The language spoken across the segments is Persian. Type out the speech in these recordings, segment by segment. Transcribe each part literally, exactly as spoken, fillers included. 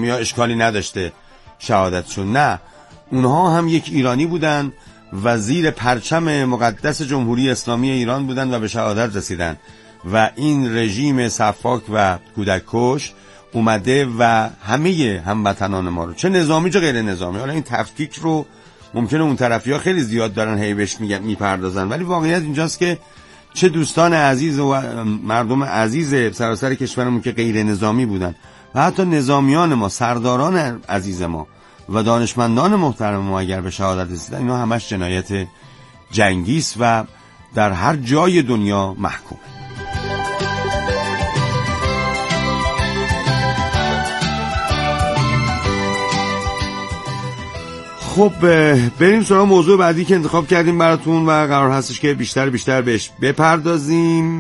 اسلامی ها اشکالی نداشته شهادتشون، نه، اونها هم یک ایرانی بودن و زیر پرچم مقدس جمهوری اسلامی ایران بودن و به شهادت رسیدن و این رژیم سفاک و کودککش اومده و همه هموطنان ما رو، چه نظامی چه غیر نظامی، حالا این تفکیک رو ممکنه اون طرفی ها خیلی زیاد دارن هی بهش میگن میپردازن، ولی واقعیت اینجاست که چه دوستان عزیز و مردم عزیز سراسر کشورمون که غیر نظامی بودن و حتی نظامیان ما، سرداران عزیز ما و دانشمندان محترم ما اگر به شهادت رسیدن، اینا همش جنایت جنگی است و در هر جای دنیا محکوم. خب بریم سراغ موضوع بعدی که انتخاب کردیم براتون و قرار هستش که بیشتر بیشتر بهش بپردازیم.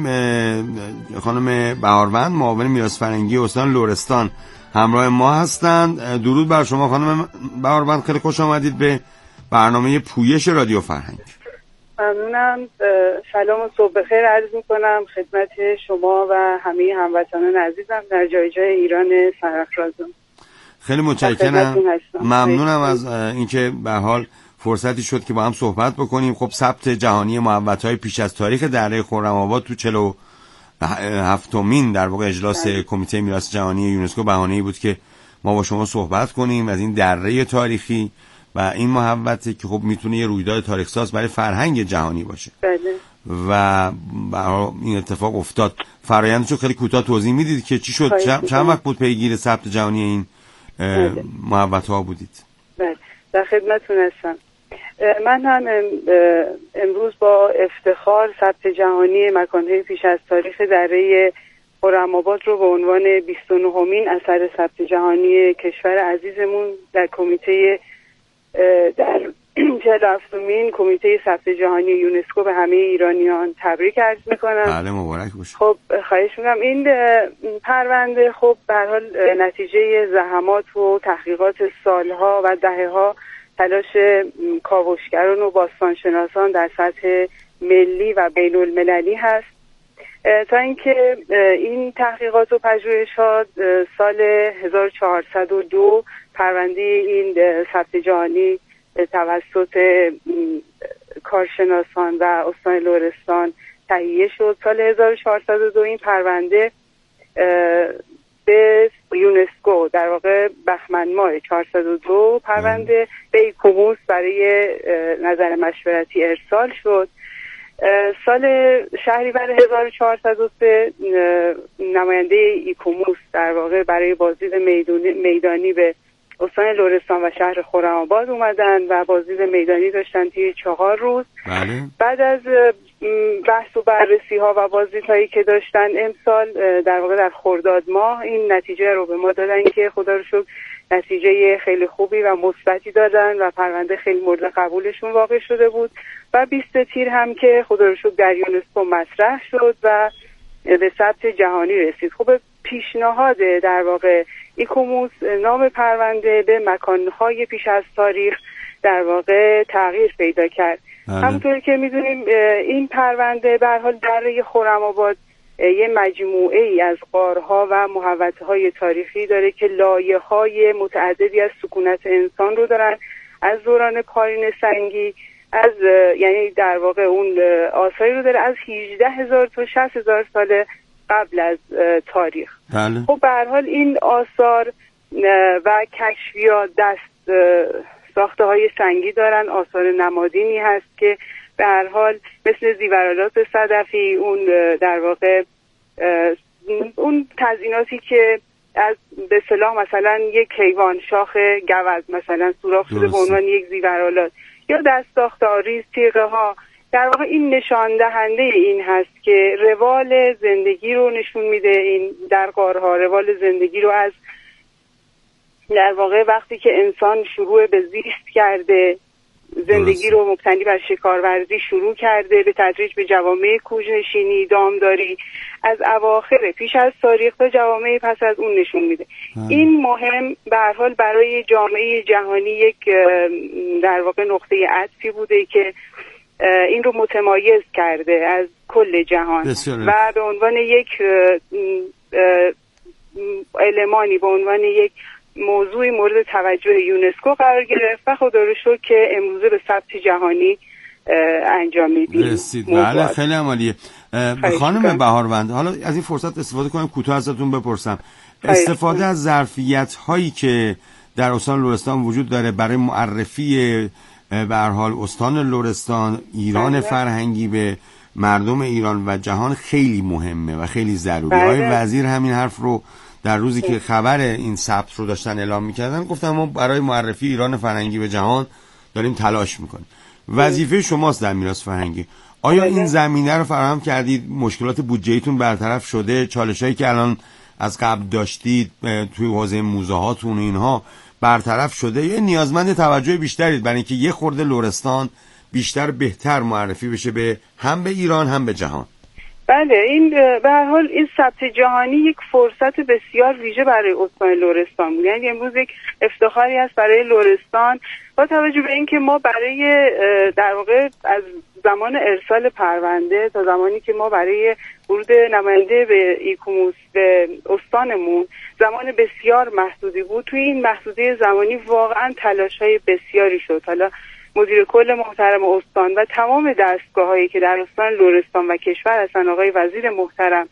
خانم بهاروند، معاون میراث فرهنگی استان لرستان همراه ما هستند. درود بر شما خانم بهاروند، خیلی خوش آمدید به برنامه پویش رادیو فرهنگ. ممنونم. سلام و صبح بخیر عرض میکنم خدمت شما و همه هموطنان عزیزم در جای جای ایران سرافرازم. خیلی متشکرم، ممنونم از اینکه به هر حال فرصتی شد که با هم صحبت بکنیم. خب ثبت جهانی محوطه‌های پیش از تاریخ دره خرم‌آباد تو چهل و هفتمین در واقع اجلاس کمیته میراث جهانی یونسکو بهانه‌ای بود که ما با شما صحبت کنیم از این دره تاریخی و این محوطه که خب میتونه یه رویداد تاریخ ساز برای فرهنگ جهانی باشه. بله. و برای این اتفاق افتاد. فرآیندشو خیلی کوتاه توضیح میدید که چی شد؟ چند وقت بود پیگیر ثبت جهانی این محوطه ها بودید؟ بله، در خدمتتون هستم. من هم امروز با افتخار ثبت جهانی مکان‌های پیش از تاریخ دره خرم‌آباد رو به عنوان بیست و نهمین اثر ثبت جهانی کشور عزیزمون در کمیته در چهل و هفتمین کمیته ثبت جهانی یونسکو به همه ایرانیان تبریک عرض میکنم. بله مبارک باشه. خب خواهش میکنم. این پرونده خب به هر حال نتیجه زحمات و تحقیقات سالها و دهه‌ها تلاش کاوشگران و باستانشناسان در سطح ملی و بین المللی هست تا اینکه این تحقیقات و پژوهش‌ها سال هزار و چهارصد و دو پرونده این ثبت جهانی توسط کارشناسان و استان لرستان تهیه شد. سال هزار و چهارصد و دو این پرونده به یونسکو در واقع بهمن ماه چهارصد و دو پرونده به ایکوموس برای نظر مشورتی ارسال شد. سال شهریور هزار و چهارصد و سه نماینده ایکوموس در واقع برای بازدید میدانی به استان لرستان و شهر خرم‌آباد اومدن و بازدید میدانی داشتن طی چهار روز. بله. بعد از بحث و بررسی ها و بازدیدهایی که داشتن امسال در واقع در خرداد ماه این نتیجه رو به ما دادن که خدا رو شکر نتیجه خیلی خوبی و مثبتی دادن و پرونده خیلی مورد قبولشون واقع شده بود و بیست تیر هم که خدا رو شکر در یونسکو مطرح شد و به ثبت جهانی رسید. خب پیشنهاد در واقع ایکوموس نام پرونده به مکانهای پیش از تاریخ در واقع تغییر پیدا کرد. همونطوری که میدونیم این پرونده به هر حال دره خرم‌آباد یه مجموعه ای از غارها و محوطه های تاریخی داره که لایه های متعددی از سکونت انسان رو دارن، از دوران پارین سنگی، از یعنی در واقع اون آثاری رو داره از هجده هزار تا شصت هزار سال قبل از تاریخ. بله. خب به هر حال این آثار و کشفیات دست ساخته های سنگی دارن، آثار نمادینی هست که به هر حال مثل زیورالات صدفی، اون در واقع اون تزییناتی که از به اصطلاح مثلا یک حیوان شاخ گوز مثلا سوراخ شده به عنوان یک زیورالات یا دست ساخته آریز تیغه ها، در واقع این نشان دهنده این هست که روال زندگی رو نشون میده. این در غارها روال زندگی رو از در واقع وقتی که انسان شروع به زیست کرده، زندگی رو مبتنی بر شکارورزی شروع کرده، به تدریج به جوامع کوچ‌نشینی، دامداری، از اواخر پیش از تاریخ تا جوامع پس از اون نشون میده. هم. این مهم به هر حال برای جامعه جهانی یک در واقع نقطه عطفی بوده که این رو متمایز کرده از کل جهان بسیاره. و به عنوان یک المانی، به عنوان یک موضوعی مورد توجه یونسکو قرار گرفت و خدا رو شکر که امروزه به ثبت جهانی انجام میدیم. رسید. بله خیلی عالیه. خانم بهاروند، حالا از این فرصت استفاده کنم کوتاه ازتون بپرسم، استفاده از ظرفیت هایی که در استان لرستان وجود داره برای معرفی به هر حال استان لرستان، ایران بله. فرهنگی به مردم ایران و جهان خیلی مهمه و خیلی ضروری. آقای بله. وزیر همین حرف رو در روزی که خبر این ثبت رو داشتن اعلام میکردن گفتن ما برای معرفی ایران فرهنگی به جهان داریم تلاش میکنیم. وظیفه شماست در میراث فرهنگی. آیا این زمینه رو فراهم کردید؟ مشکلات بودجه‌ایتون برطرف شده؟ چالشایی که الان از قبل داشتید توی حوزه موزه هاتون اینها برطرف شده یا نیازمند توجه بیشترید برای اینکه یه خورده لرستان بیشتر بهتر معرفی بشه به هم به ایران هم به جهان؟ بله، این به هر حال این ثبت جهانی یک فرصت بسیار ویژه برای استان لرستان بود. یعنی امروز یک افتخاری است برای لرستان با توجه به اینکه ما برای در واقع از زمان ارسال پرونده تا زمانی که ما برای ورود نماینده به ایکوموس به استانمون زمان بسیار محدودی بود. توی این محدودی زمانی واقعا تلاش‌های بسیاری شد. حالا مدیر کل محترم استان و تمام دستگاه‌هایی که در استان لرستان و کشور هستن، آقای وزیر محترم،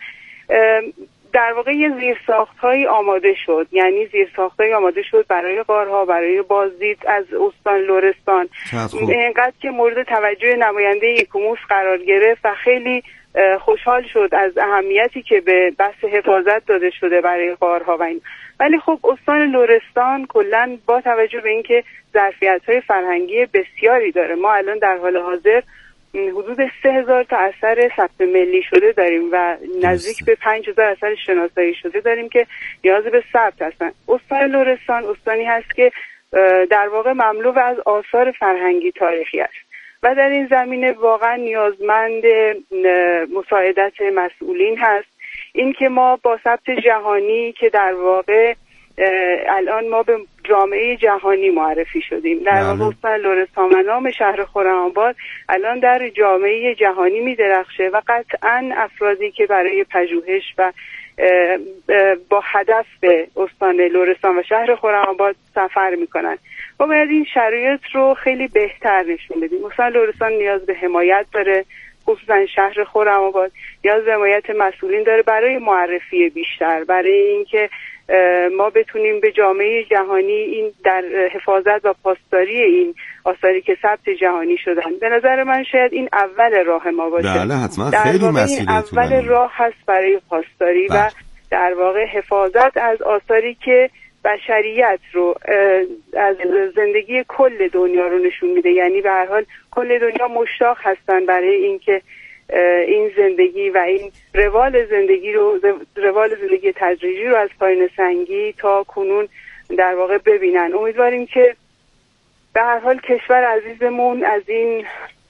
در واقع یه زیرساخت‌هایی آماده شد. یعنی زیرساخت‌هایی آماده شد برای غارها، برای بازدید از استان لرستان، اینقدر که مورد توجه نماینده ایکوموس قرار گرفت و خیلی خوشحال شد از اهمیتی که به بحث حفاظت داده شده برای غارها و این. ولی خب استان لرستان کلاً با توجه به اینکه ظرفیت‌های فرهنگی بسیاری داره، ما الان در حال حاضر حدود سه هزار تا اثر ثبت ملی شده داریم و نزدیک به پنج هزار اثر شناسایی شده داریم که نیاز به ثبت هستن. استان لرستان استانی هست که در واقع مملو از آثار فرهنگی تاریخی است و در این زمینه واقعا نیازمند مساعدت مسئولین هست. این که ما با ثبت جهانی که در واقع الان ما به جامعه جهانی معرفی شدیم، در واقع استان لرستان و نام شهر خرم‌آباد الان در جامعه جهانی می درخشه و قطعا افرادی که برای پژوهش و با هدف به استان لرستان و شهر خرم‌آباد سفر میکنن ما باید این شرایط رو خیلی بهتر نشون بدیم. استان لرستان نیاز به حمایت داره، خصوصا شهر خرم‌آباد نیاز به حمایت مسئولین داره برای معرفی بیشتر، برای اینکه ما بتونیم به جامعه جهانی این در حفاظت و پاسداری این آثاری که ثبت جهانی شدن. به نظر من شاید این اول راه ما باشه. بله حتما خیلی مسئولیت اول راه هست برای پاسداری بله. و در واقع حفاظت از آثاری که بشریت رو از زندگی کل دنیا رو نشون میده. یعنی به هر حال کل دنیا مشتاق هستن برای اینکه این زندگی و این روال زندگی رو روال زندگی تدریجی رو از پایان سنگی تا کنون در واقع ببینن. امیدواریم که به هر حال کشور عزیزمون از این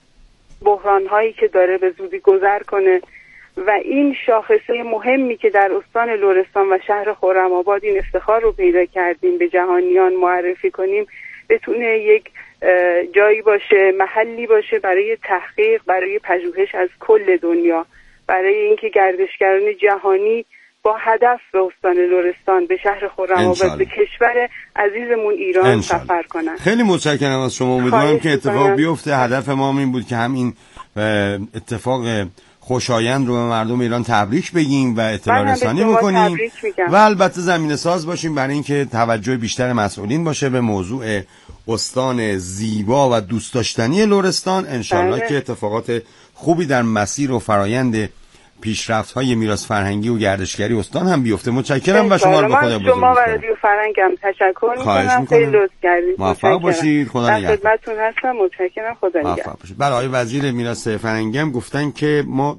بحران هایی که داره به زودی گذر کنه و این شاخصه مهمی که در استان لرستان و شهر خرم‌آباد این افتخار رو پیدا کردیم به جهانیان معرفی کنیم، بتونه یک جایی باشه، محلی باشه برای تحقیق، برای پژوهش از کل دنیا، برای اینکه گردشگران جهانی با هدف به استان لرستان، به شهر خرم‌آباد، به کشور عزیزمون ایران انشالله. سفر کنن. خیلی متشکرم از شما. امیدوارم که اتفاق بیفته. هدف ما این بود که هم این اتفاق خوشایند رو به مردم ایران تبریک بگیم و اطلاع رسانی بکنیم و البته زمینه ساز باشیم برای اینکه توجه بیشتر مسئولین باشه به موضوع استان زیبا و دوست داشتنی لرستان. انشالله که اتفاقات خوبی در مسیر و فرایند پیشرفت‌های میراث فرهنگی و گردشگری استان هم بیفته. متشکرم و شما رو به خدا بزرگ شما و رادیو فرهنگم تشکر می‌کنم. خیلی لطف کردید. موفق باشید. خدا نگهدار. خدمتتون هستم. متشکرم. خدا نگهدار. بله، آقای وزیر میراث فرهنگی هم گفتن که ما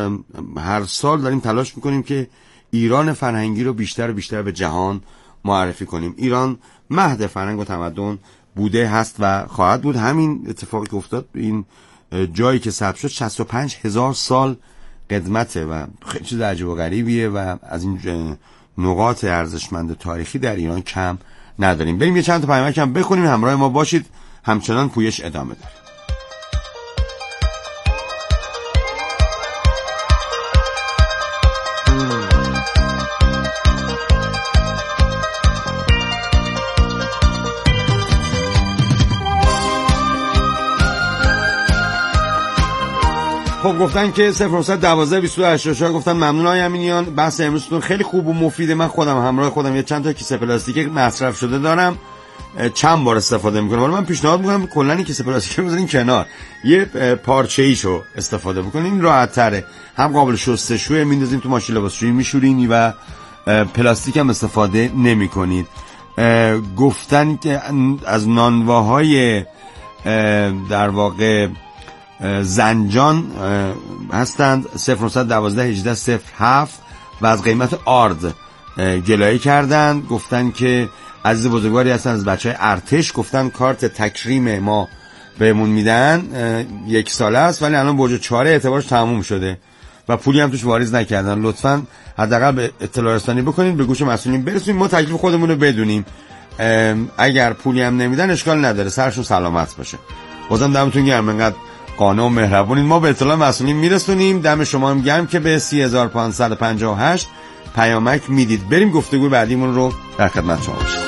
هر سال داریم تلاش می‌کنیم که ایران فرهنگی رو بیشتر و بیشتر به جهان معرفی کنیم. ایران مهد فرهنگ و تمدن بوده، هست و خواهد بود. همین اتفاقی که افتاد، این جایی که ثبت شد شصت و پنج هزار سال قدمته و خیلی چیز عجیب و غریبیه و از این نقاط ارزشمند تاریخی در ایران کم نداریم. بریم یه چند تا پیامک هم بخونیم. همراه ما باشید، همچنان پویش ادامه داره. خب گفتن که صفر نهصد و دوازده بیست و هشت هشتاد و چهار گفتن ممنون آقای امینیان، بحث امروزتون خیلی خوب و مفیده. من خودم همراه خودم یه چند تا کیسه پلاستیک مصرف شده دارم، چند بار استفاده میکنم. ولی من پیشنهاد میکنم کلا این کیسه پلاستیک رو بذارین کنار، یه پارچه‌ایشو استفاده بکنین، راحت تره، هم قابل شستشوه، میندازین تو ماشین لباسشویی میشورین و پلاستیک هم استفاده نمیکنید. گفتن که از نانواهای در واقع زنجان هستند، صفر نهصد و دوازده هجده صفر هفت، و از قیمت آرد گلایه کردند. گفتن که عزیز بزرگواری هستن از بچه های ارتش، گفتن کارت تکریم ما بهمون میدن یک ساله است ولی الان برج چهار اعتبارش تموم شده و پولی هم توش واریز نکردن. لطفاً حداقل به اطلاع رسانی بکنید، به گوش مسئولین برسونید، ما تکلیف خودمون رو بدونیم. اگر پولی هم نمیدن اشکال نداره، سرشون سلامت باشه. بازم دمتون گرم، انقدر قانع و مهربونید. ما به اطلاع مسئولین میرسونیم. دم شما هم گرم که به سی هزار و پانصد و پنجاه و هشت پیامک میدید. بریم گفتگوی بعدیمون رو در خدمت شما باشیم.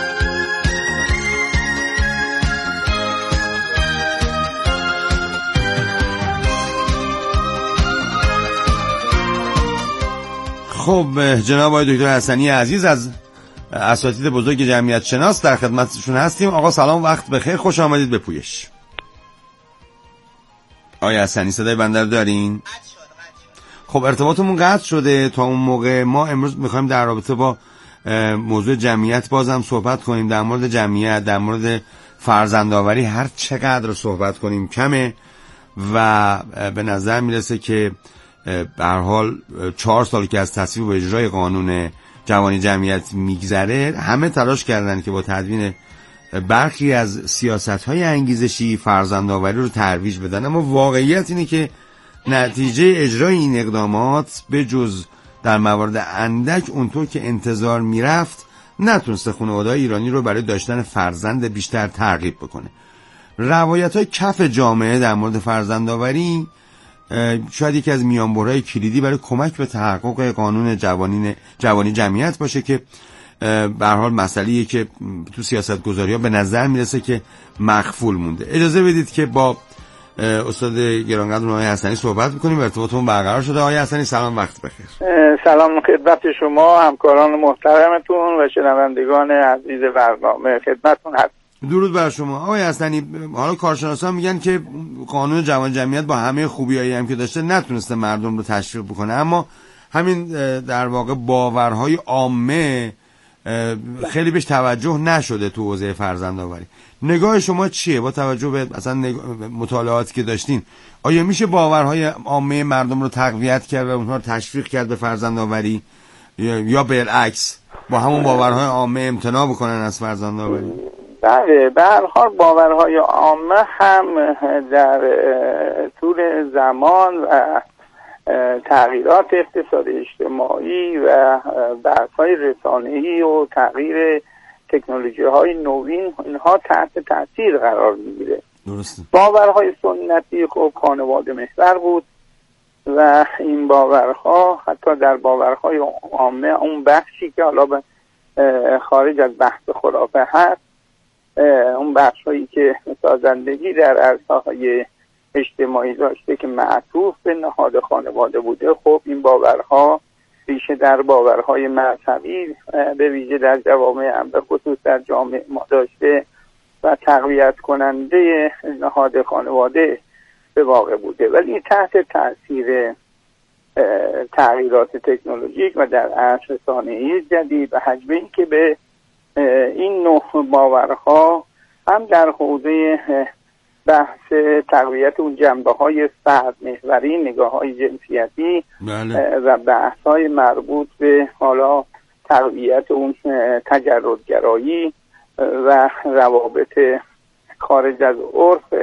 خب جناب آقای دکتر حسنی عزیز از اساتید بزرگ جمعیت شناس در خدمتشون هستیم. آقا سلام، وقت بخیر، خوش آمدید به پویش. آقای حسنی صدای بنده رو دارین؟ خب ارتباطمون قطع شده تا اون موقع. ما امروز میخوایم در رابطه با موضوع جمعیت بازم صحبت کنیم. در مورد جمعیت، در مورد فرزندآوری هر چقدر صحبت کنیم کمه و به نظر میرسه که به هر حال چهار سال که از تصویب و اجرای قانون جوانی جمعیت میگذره، همه تلاش کردن که با تدوین برخی از سیاست‌های انگیزشی فرزندآوری رو ترویج بدن، اما واقعیت اینه که نتیجه اجرای این اقدامات به جز در موارد اندک اونطور که انتظار میرفت نتونسته خانواده‌های ایرانی رو برای داشتن فرزند بیشتر ترغیب بکنه. روایت‌های کف جامعه در مورد فرزندآوری شاید یکی از میانبرهای کلیدی برای کمک به تحقق قانون جوانی جوانی جمعیت باشه که به هر حال مسئله‌ایه که تو سیاست‌گذاری‌ها به نظر میرسه که مخفول مونده. اجازه بدید که با استاد گرانقدر آقای حسنی صحبت می‌کنیم. ارتباطمون برقرار شده. آقای حسنی سلام، وقت بخیر. سلام خدمت شما همکاران محترمتون و شنوندگان عزیز برنامه، خدمتتون هستم. درود بر شما. آقای حسنی، حالا کارشناسان میگن که قانون جوان جمعیت با همه خوبیایی هم که داشته نتونسته مردم رو تشویق بکنه، اما همین در واقع باورهای عامه خیلی بهش توجه نشده تو حوزه فرزندآوری. نگاه شما چیه با توجه به مثلا مطالعاتی که داشتین؟ آیا میشه باورهای عامه مردم رو تقویت کرد و اونها رو تشویق کرد به فرزندآوری، یا بالعکس با همون باورهای عامه امتناع بکنن از فرزندآوری؟ بله، به هر حال باورهای عامه هم در طول زمان و تغییرات اقتصاد اجتماعی و بحث‌های رسانه‌ای و تغییر تکنولوژی‌های نوین اینها تحت تاثیر قرار می‌گیره. درسته. باورهای سنتی خب خانواده محور بود و این باورها حتی در باورهای عامه اون بخشی که حالا به خارج از بحث خرافه هست، اون بخش‌هایی که سازندگی در عرصه‌های اجتماعی داشته که معطوف به نهاد خانواده بوده، خب این باورها ریشه در باورهای مذهبی به ویژه در جوامع هم به خصوص در جامعه ما داشته و تقویت کننده نهاد خانواده به واقع بوده، ولی تحت تاثیر تغییرات تکنولوژیک و در عصر رسانه‌ای جدید و حجمی که به این نوع باورها هم در حوزه بحث تقویت اون جنبه های فرد محوری، نگاه های جنسیتی بله. و بحث های مربوط به حالا تقویت اون تجردگرایی و روابط خارج از عرف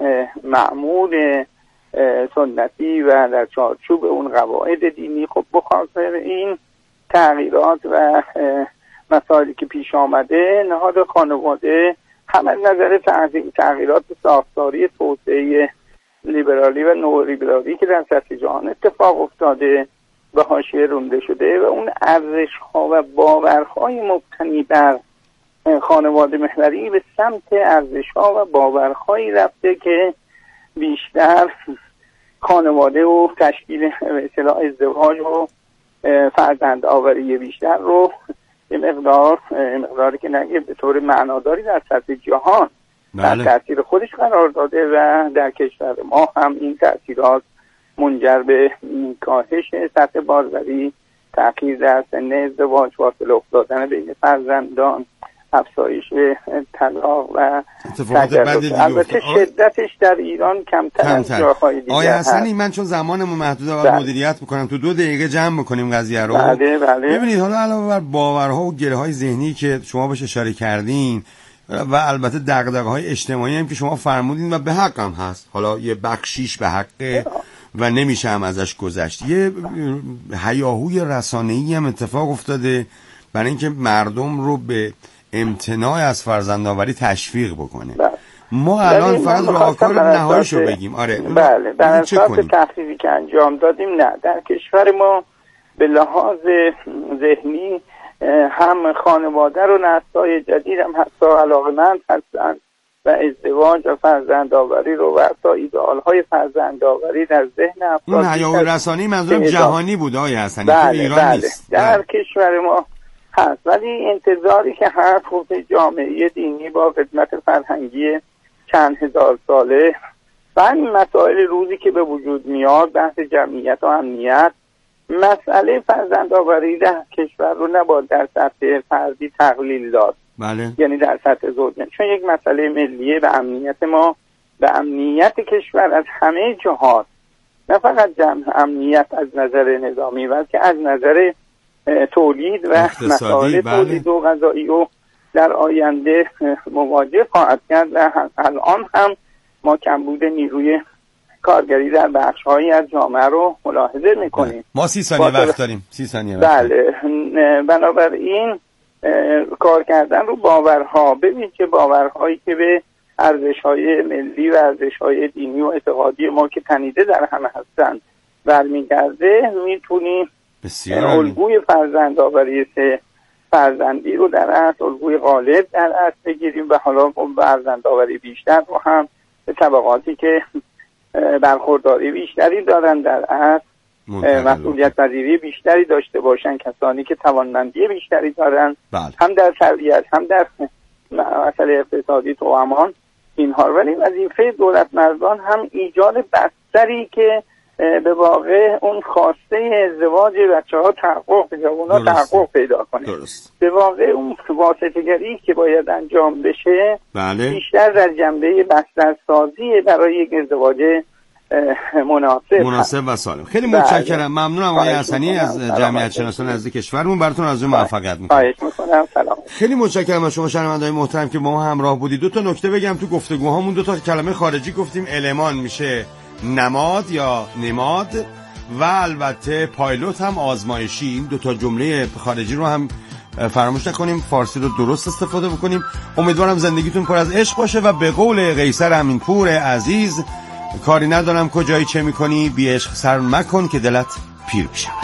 معمول سنتی و در چارچوب اون قواعد دینی، خب بخاطر این تغییرات و مسائلی که پیش آمده نهاد خانواده هم از نظر تغییرات ساختاری توسعه لیبرالی و نولیبرالی که در سطح جهان اتفاق افتاده به حاشیه رانده شده و اون ارزش‌ها و باورهای مبتنی بر خانواده محوری به سمت ارزش‌ها و باورهایی رفته که بیشتر خانواده و تشکیل به اصطلاح ازدواج و فرزند آوری بیشتر رو یه مقدار مقداری که نگه به طور معناداری در سطح جهان در تاثیر خودش قرار داده و در کشور ما هم این تاثیرات منجر به کاهش سطح باربری، تأخیر در سن ازدواج، فاصله افتادن بین فرزندان، افزایش طلاق و تجربه. البته شدتش در ایران کمتر از جاهای دیگه. آیا حسنی من چون زمانمون محدوده و مدیریت میکنم تو دو دقیقه جمع میکنیم قضیه رو. بله بله. ببینید حالا علاوه بر باورها و گره‌های ذهنی که شما بهش اشاره کردین و البته دغدغه‌های اجتماعی هم که شما فرمودین و به حق هم هست، حالا یه بخشیش به حقه و نمیشه هم ازش گذشت، یه هیاهوی رسانه‌ای هم اتفاق افتاده برای اینکه مردم رو به امتناع از فرزندآوری تشویق بکنه. بله. ما الان فقط راهکار نهاییشو بگیم. آره بله در اساس تحقیقی که انجام دادیم نه در کشور ما به لحاظ ذهنی هم خانواده رو نسل‌های جدید هم حتی علاقه‌مند هستند و ازدواج و فرزندآوری رو و حتی ایدئال‌های فرزندآوری در ذهن افراد. اون هیاهوی رسانه‌ای منظورم جهانی بود آقای حسنی، بله، تو ایران بله. نیست. در بله. کشور ما هست، ولی انتظاری که هر خود جامعه دینی با قدمت فرهنگی چند هزار ساله و این مسائل روزی که به وجود میاد، بحث جمعیت و امنیت، مسئله فرزندآوری در کشور رو نباید در سطح فردی تقلیل داد. بله. یعنی در سطح زوجین، چون یک مسئله ملیه به امنیت ما، به امنیت کشور از همه جهات، نه فقط جمع امنیت از نظر نظامی بلکه از نظر تولید و مسائل بله. تولید و غذایی و در آینده مواجه خواهد کرد و الان هم ما کمبود نیروی کارگری در بخش‌هایی از جامعه رو ملاحظه می‌کنیم. ما سی ثانیه وقت داریم. سی ثانیه وقت. بله. بنابراین کار کردن رو باورها، ببینید که باورهایی که به ارزش‌های ملی و ارزش‌های دینی و اعتقادی ما که تنیده در هم هستند برمیگرده، میتونیم الگوی فرزندآوری سه فرزندی رو در اصل الگوی غالب در اصل بگیریم و حالا فرزندآوری بیشتر رو هم به طبقاتی که برخورداری بیشتری دارن در اصل مسئولیت پذیری بیشتری داشته باشن، کسانی که توانمندی بیشتری دارن. بله. هم در تربیت هم در مسئله اقتصادی تو امان اینها. ولی وظیفه دولت مردان هم ایجاد بستری که به واقع اون خواسته ازدواج بچه ها تحقق به جوان ها تحقق پیدا کنه. درست. به واقع اون واسطه‌گری که باید انجام بشه بله. بیشتر در جنبه بسترسازی برای یک ازدواج مناسب مناسب و سالم. خیلی متشکرم. ممنونم آقای حسنی از جمعیت شناسان نزد کشورمون. براتون آرزوی موفقیت می‌کنم. خواهش می‌کنم. سلام. خیلی متشکرم از شما شنونده‌های محترم که با ما همراه بودید. دو تا نکته بگم تو گفتگوهامون، دو تا کلمه خارجی گفتیم. المان میشه نماد یا نماد و البته پایلوت هم آزمایشی. این دو تا جمله خارجی رو هم فراموش نکنیم، فارسی رو درست استفاده بکنیم. امیدوارم زندگیتون پر از عشق باشه و به قول قیصر امینپور عزیز، کاری ندارم کجایی چه میکنی، بی عشق سر مکن که دلت پیر بشود.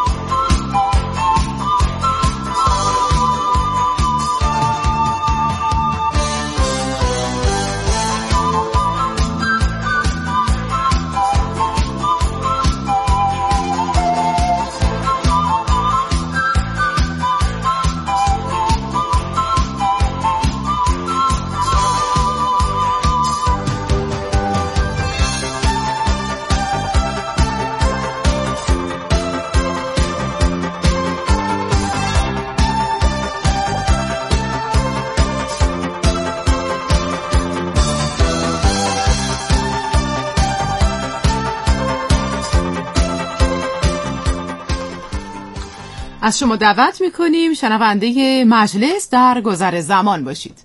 از شما دعوت میکنیم شنونده مجلس در گذر زمان باشید.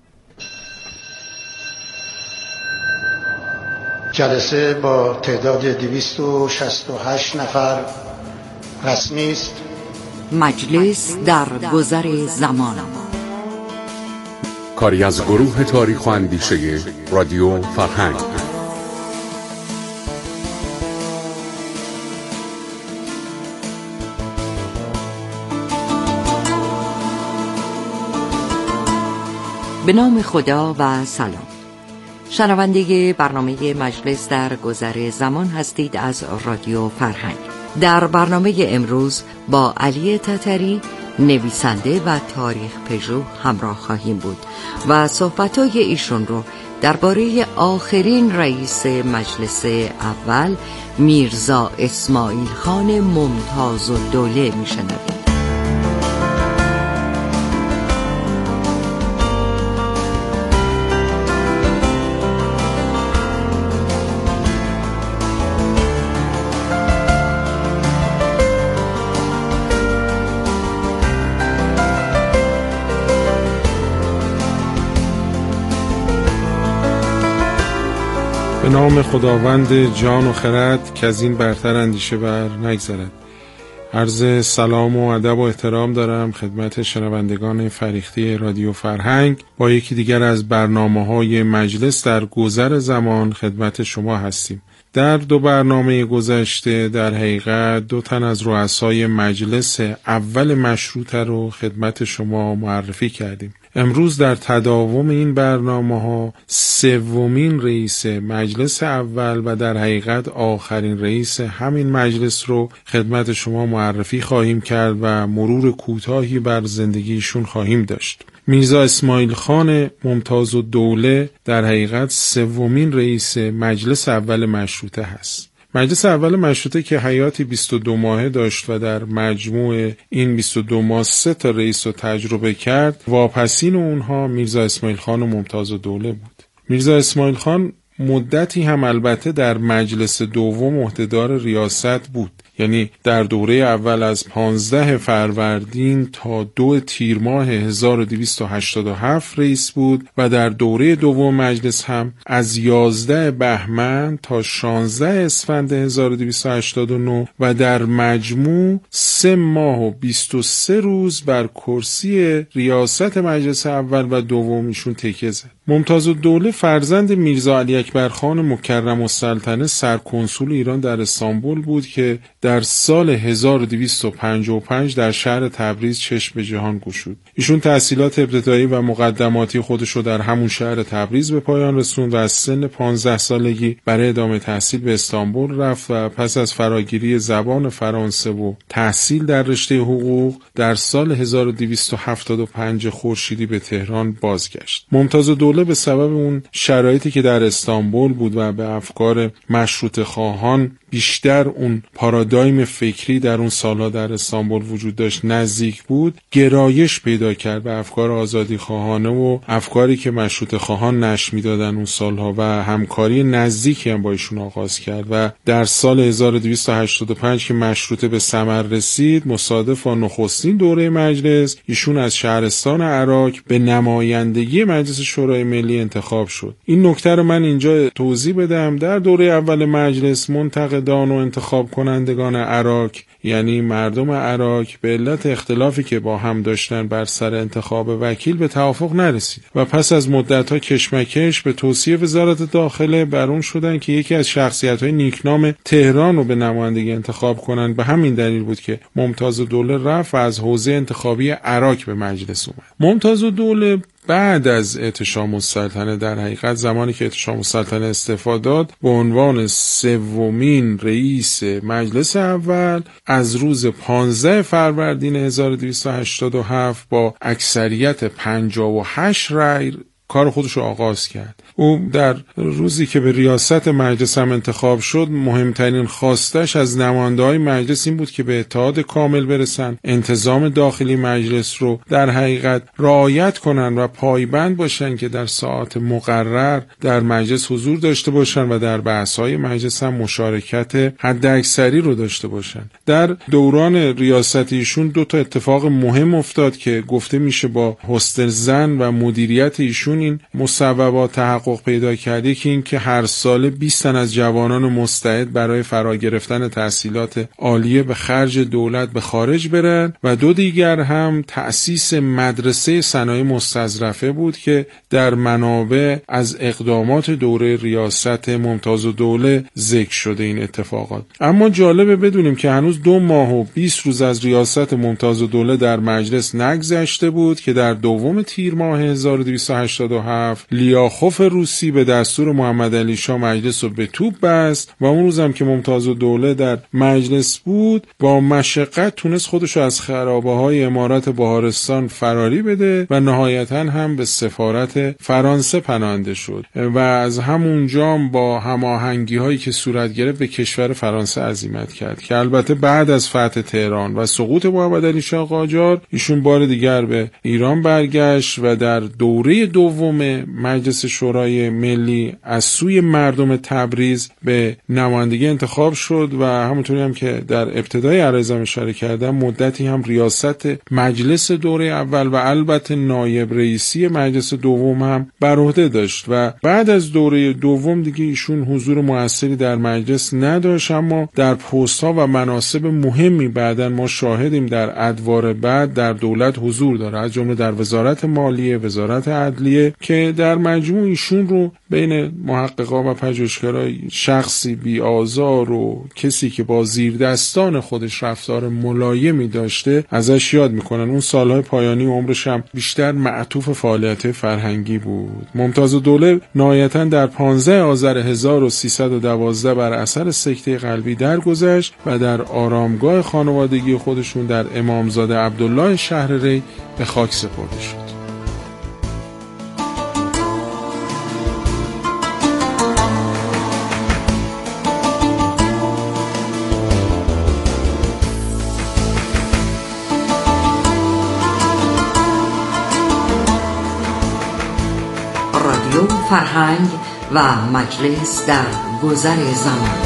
جلسه با تعداد دویست و شصت و هشت نفر رسمی است. مجلس در گذر زمان، کاری از گروه تاریخ و اندیشه رادیو فرهنگ. به نام خدا و سلام. شنونده برنامه مجلس در گذر زمان هستید از رادیو فرهنگ. در برنامه امروز با علی تتری نویسنده و تاریخ پژوه همراه خواهیم بود و صحبت‌های ایشون رو درباره آخرین رئیس مجلس اول میرزا اسماعیل خان ممتازالدوله میشنویم. به نام خداوند جان و خرد که از این برتر اندیشه بر نگذرد. عرض سلام و ادب و احترام دارم خدمت شنوندگان فریخته رادیو فرهنگ. با یکی دیگر از برنامه‌های مجلس در گذر زمان خدمت شما هستیم. در دو برنامه گذشته در حقیقت دو تن از رؤسای مجلس اول مشروطه رو خدمت شما معرفی کردیم. امروز در تداوم این برنامه‌ها سومین رئیس مجلس اول و در حقیقت آخرین رئیس همین مجلس رو خدمت شما معرفی خواهیم کرد و مرور کوتاهی بر زندگیشون خواهیم داشت. میرزا اسماعیل خان ممتازالدوله در حقیقت سومین رئیس مجلس اول مشروطه هست. مجلس اول مشروطه که حیاتی بیست و دو ماهه داشت و در مجموع این بیست و دو ماه سه تا رئیس رو تجربه کرد، واپسین اونها میرزا اسماعیل خان ممتازالدوله بود. میرزا اسماعیل خان مدتی هم البته در مجلس دوم عهدهدار ریاست بود، یعنی در دوره اول از پانزده فروردین تا دو تیر ماه هزار و دویست و هشتاد و هفت رئیس بود و در دوره دوم مجلس هم از یازده بهمن تا شانزده اسفند هزار و دویست و هشتاد و نه و در مجموع سه ماه و بیست و سه روز بر کرسی ریاست مجلس اول و دومیشون تکیه زد. ممتازالدوله فرزند میرزا علی اکبر خان مکرم السلطنه سرکنسول ایران در استانبول بود که در سال هزار و دویست و پنجاه و پنج در شهر تبریز چشم به جهان گشود. ایشون تحصیلات ابتدایی و مقدماتی خودش رو در همون شهر تبریز به پایان رسوند و از سن پانزده سالگی برای ادامه تحصیل به استانبول رفت و پس از فراگیری زبان فرانسه و تحصیل در رشته حقوق در سال هزار و دویست و هفتاد و پنج خورشیدی به تهران بازگشت. ممتازالدوله به سبب اون شرایطی که در استانبول بود و به افکار مشروطه خواهان بیشتر اون پارادایم فکری در اون سالها در استانبول وجود داشت نزدیک بود، گرایش پیدا کرد به افکار آزادی خواهانه و افکاری که مشروطه خواهان نشر میدادن اون سالها و همکاری نزدیکی هم با ایشون آغاز کرد و در سال هزار و دویست و هشتاد و پنج که مشروطه به ثمر رسید، مصادف با نخستین دوره مجلس، ایشون از شهرستان عراق به نمایندگی مجلس شورای ملی انتخاب شد. این نکته رو من اینجا توضیح بدم. در دوره اول مجلس منتقدان و انتخاب کنندگان عراق، یعنی مردم عراق، به علت اختلافی که با هم داشتن بر سر انتخاب وکیل به توافق نرسید و پس از مدت‌ها کشمکش به توصیه وزارت داخله بر اون شدن که یکی از شخصیت‌های نیکنام تهران رو به نمایندگی انتخاب کنن. به همین دلیل بود که ممتازالدوله رفت و از حوزه انتخابی عراق به مجلس اومد. ممتازالدوله بعد از اعتشام السلطنه، در حقیقت زمانی که اعتشام السلطنه استعفا داد، به عنوان سومین رئیس مجلس اول از روز پانزده فروردین هزار و دویست و هشتاد و هفت با اکثریت پنجاه و هشت رأی کار خودش رو آغاز کرد. او در روزی که به ریاست مجلس هم انتخاب شد، مهمترین خواستش از نماینده‌های مجلس این بود که به اتحاد کامل برسن، انتظام داخلی مجلس رو در حقیقت رعایت کنن و پایبند باشن که در ساعات مقرر در مجلس حضور داشته باشن و در بحث‌های مجلس هم مشارکت حداکثری رو داشته باشن. در دوران ریاست ایشون دو تا اتفاق مهم افتاد که گفته میشه با حسن ظن و مدیریت ایشون این مصوبات تحقق پیدا کرده که این که هر ساله بیست تن از جوانان مستعد برای فرا گرفتن تحصیلات عالیه به خرج دولت به خارج برن و دو دیگر هم تأسیس مدرسه صنایع مستظرفه بود که در منابع از اقدامات دوره ریاست ممتازالدوله ذکر شده این اتفاقات. اما جالبه بدونیم که هنوز دو ماه و بیست روز از ریاست ممتازالدوله در مجلس نگذشته بود که در دوم تیر ماه هزار و دویست و هشتاد هشتاد و هفت لیاخوف روسی به دستور محمد علی شاه مجلس رو به توپ بست و اون روزم که ممتازالدوله در مجلس بود با مشقت تونست خودشو از خرابه های امارات بهارستان فراری بده و نهایتا هم به سفارت فرانسه پناهنده شد و از همونجا با هماهنگی هایی که صورت گرفت به کشور فرانسه عزیمت کرد که البته بعد از فتح تهران و سقوط محمد علی شاه قاجار ایشون بار دیگر به ایران برگشت و در دوره دوم مجلس شورای ملی از سوی مردم تبریز به نمایندگی انتخاب شد و همونطوری هم که در ابتدای عرضم اشاره کردم مدتی هم ریاست مجلس دوره اول و البته نایب رئیسی مجلس دوم هم بر عهده داشت و بعد از دوره دوم دیگه ایشون حضور موثری در مجلس نداشت، اما در پست ها و مناصب مهمی بعداً ما شاهدیم در ادوار بعد در دولت حضور داره، از جمله در وزارت مالیه، وزارت عدلیه، که در مجموع ایشون رو بین محققان و پژوهشگرای شخصی بی آزار و کسی که با زیردستان خودش رفتار ملایمی داشته ازش یاد میکنن. اون سالهای پایانی عمرش هم بیشتر معطوف فعالیت فرهنگی بود. ممتازالدوله نهایتاً در پانزده آذر هزار و سیصد و دوازده بر اثر سکته قلبی درگذشت و در آرامگاه خانوادگی خودشون در امامزاده عبدالله شهر ری به خاک سپرده شد. رادیو فرهنگ و مجلس در گذر زمان.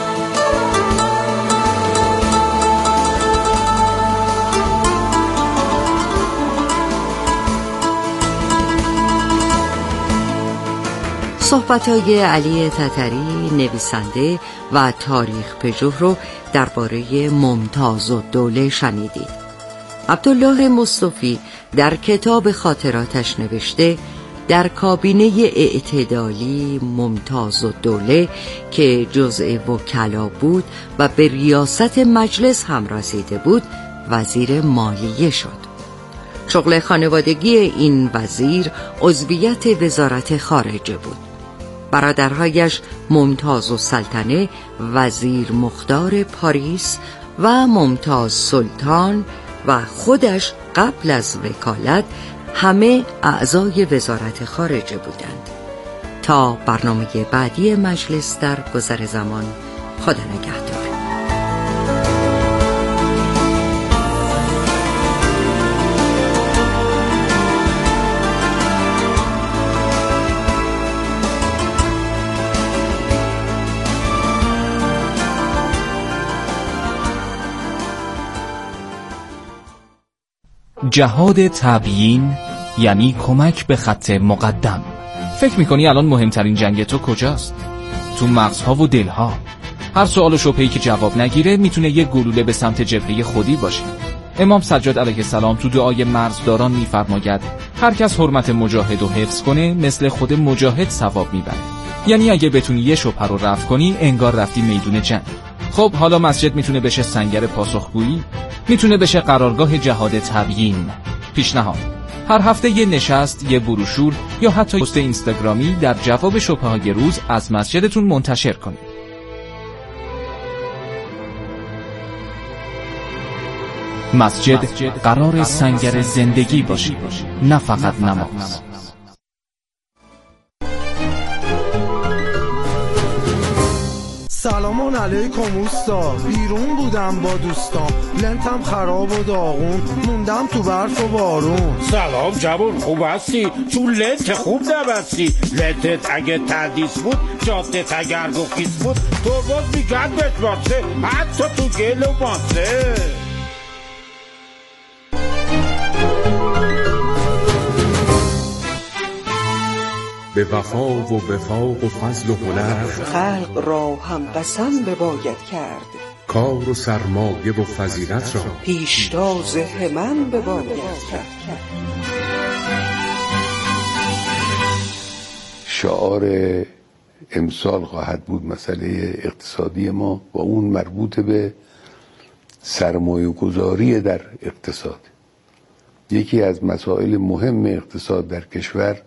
صحبت‌های علی تتری نویسنده و تاریخ پژوه رو درباره ممتازالدوله شنیدید. عبدالله مصطفی در کتاب خاطراتش نوشته در کابینه اعتدالی ممتازالدوله که جزء وکلا بود و به ریاست مجلس هم رسیده بود وزیر مالیه شد. شغل خانوادگی این وزیر عضویت وزارت خارجه بود. برادرهایش ممتازالسلطنه وزیر مختار پاریس و ممتاز سلطان و خودش قبل از وکالت همه اعضای وزارت خارجه بودند. تا برنامه بعدی مجلس در گذر زمان، خدا نگهدار. جهاد تبیین یعنی کمک به خط مقدم. فکر میکنی الان مهمترین جنگ تو کجاست؟ تو مغزها و دلها. هر سوال و شبهه‌ای که جواب نگیره میتونه یک گلوله به سمت جبهه خودی باشه. امام سجاد علیه السلام تو دعای مرزداران میفرماید هر کس حرمت مجاهد رو حفظ کنه مثل خود مجاهد ثواب میبره. یعنی اگه بتونی یه شبهه رو رفع کنی انگار رفتی میدون جنگ. خب حالا مسجد میتونه بشه سنگر پاسخگویی، میتونه بشه قرارگاه جهاد تبیین. پیشنهاد: هر هفته یه نشست، یه بروشور یا حتی پست اینستاگرامی در جواب شبهه‌های روز از مسجدتون منتشر کنید. مسجد قرار سنگر زندگی باشه، نه فقط نماز. سلام علیکم اوستا، بیرون بودم با دوستام، لنتم خراب و داغون، موندم تو برف و بارون. سلام جوون، خوب هستی؟ چون لنت خوب نبستی. لنتت اگه تردیس بود، جادت اگر گفیس بود، تو باز میگرد بشماسه، حتی تو گل و ماسه. به وفا و وفاق و فضل و هنر خلق را هم قسم بباید کرد. کار و سرمایه و فضیلت را پیشتاز همم بباید کرد. شعار امسال خواهد بود مسئله اقتصادی ما و اون مربوط به سرمایه گذاری در اقتصاد. یکی از مسائل مهم اقتصاد در کشور